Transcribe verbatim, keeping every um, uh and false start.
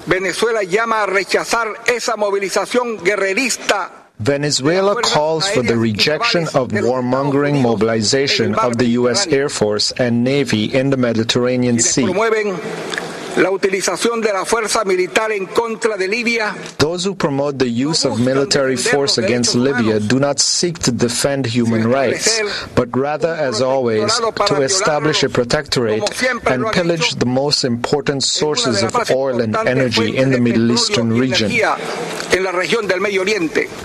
Venezuela llama a rechazar esa movilización guerrerista. Venezuela calls for the rejection of warmongering mobilization of the U S Air Force and Navy in the Mediterranean Sea. La utilización de la fuerza militar en contra de Libia. Those who promote the use of military force against Libya do not seek to defend human rights, but rather, as always, to establish a protectorate and pillage the most important sources of oil and energy in the Middle Eastern region.